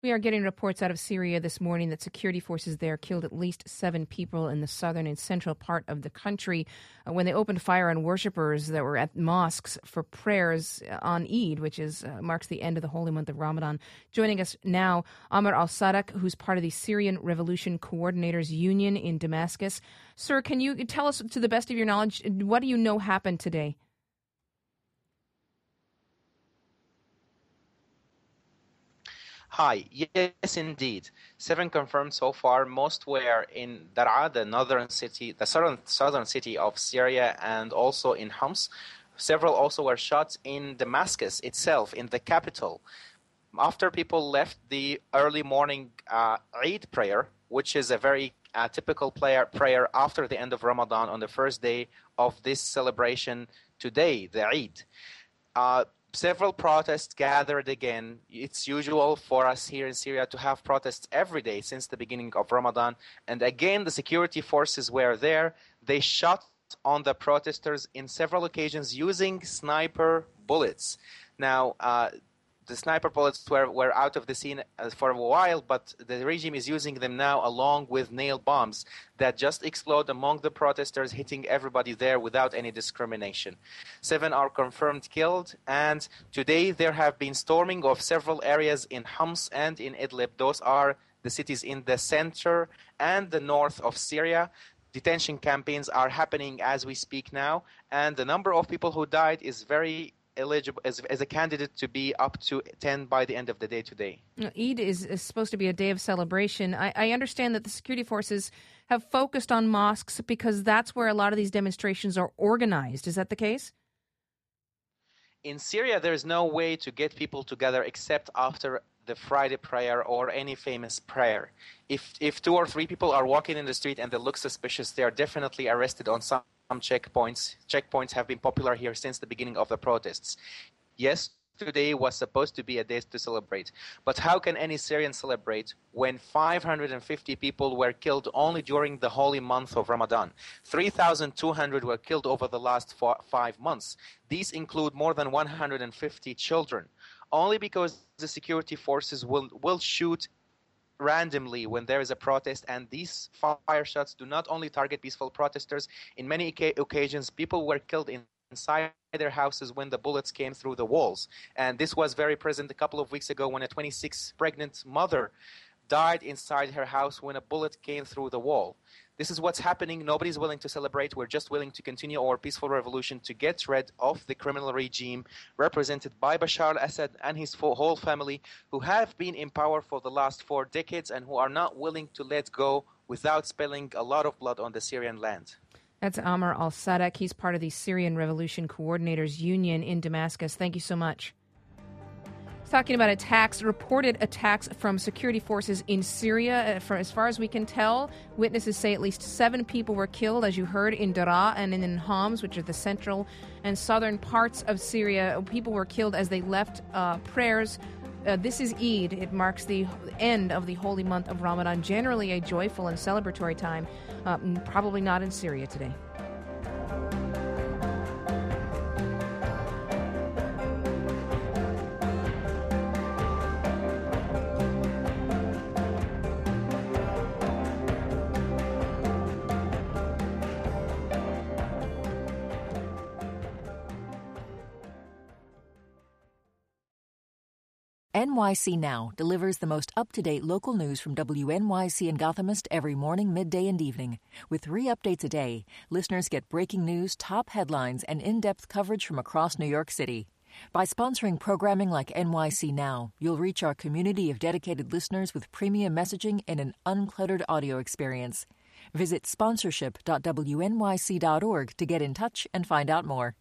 We are getting reports out of Syria this morning that security forces there killed at least 7 people in the southern and central part of the country when they opened fire on worshippers that were at mosques for prayers on Eid, which marks the end of the holy month of Ramadan. Joining us now, Amr al-Sadak, who's part of the Syrian Revolution Coordinators Union in Damascus. Sir, can you tell us, to the best of your knowledge, what do you know happened today? Hi. Yes, indeed. 7 confirmed so far. Most were in Daraa, the southern city of Syria, and also in Homs. Several also were shot in Damascus itself, in the capital. After people left the early morning Eid prayer, which is a very typical prayer after the end of Ramadan on the first day of this celebration today, the Eid. Several protests gathered again. It's usual for us here in Syria to have protests every day since the beginning of Ramadan. And again, the security forces were there. They shot on the protesters in several occasions using sniper bullets. Now, the sniper bullets were out of the scene for a while, but the regime is using them now along with nail bombs that just explode among the protesters, hitting everybody there without any discrimination. 7 are confirmed killed, and today there have been storming of several areas in Homs and in Idlib. Those are the cities in the center and the north of Syria. Detention campaigns are happening as we speak now, and the number of people who died is very eligible as a candidate to be up to 10 by the end of the day today. Eid is supposed to be a day of celebration. I understand that the security forces have focused on mosques because that's where a lot of these demonstrations are organized. Is that the case? In Syria, there is no way to get people together except after the Friday prayer or any famous prayer. If 2 or 3 people are walking in the street and they look suspicious, they are definitely arrested on some checkpoints. Checkpoints have been popular here since the beginning of the protests. Yes, today was supposed to be a day to celebrate. But how can any Syrian celebrate when 550 people were killed only during the holy month of Ramadan? 3,200 were killed over the last 5 months. These include more than 150 children. Only because the security forces will shoot randomly when there is a protest, and these fire shots do not only target peaceful protesters. In many occasions, people were killed inside their houses when the bullets came through the walls. And this was very present a couple of weeks ago when a 26 pregnant mother died inside her house when a bullet came through the wall. This is what's happening. Nobody's willing to celebrate. We're just willing to continue our peaceful revolution to get rid of the criminal regime represented by Bashar al-Assad and his whole family, who have been in power for the last 4 decades and who are not willing to let go without spilling a lot of blood on the Syrian land. That's Amr al-Sadak. He's part of the Syrian Revolution Coordinators Union in Damascus. Thank you so much. Talking about reported attacks from security forces in Syria. As far as we can tell, witnesses say at least 7 people were killed, as you heard, in Daraa and in Homs, which are the central and southern parts of Syria. People were killed as they left prayers. This is Eid. It marks the end of the holy month of Ramadan, generally a joyful and celebratory time, probably not in Syria today. NYC Now delivers the most up-to-date local news from WNYC and Gothamist every morning, midday, and evening. With 3 updates a day, listeners get breaking news, top headlines, and in-depth coverage from across New York City. By sponsoring programming like NYC Now, you'll reach our community of dedicated listeners with premium messaging and an uncluttered audio experience. Visit sponsorship.wnyc.org to get in touch and find out more.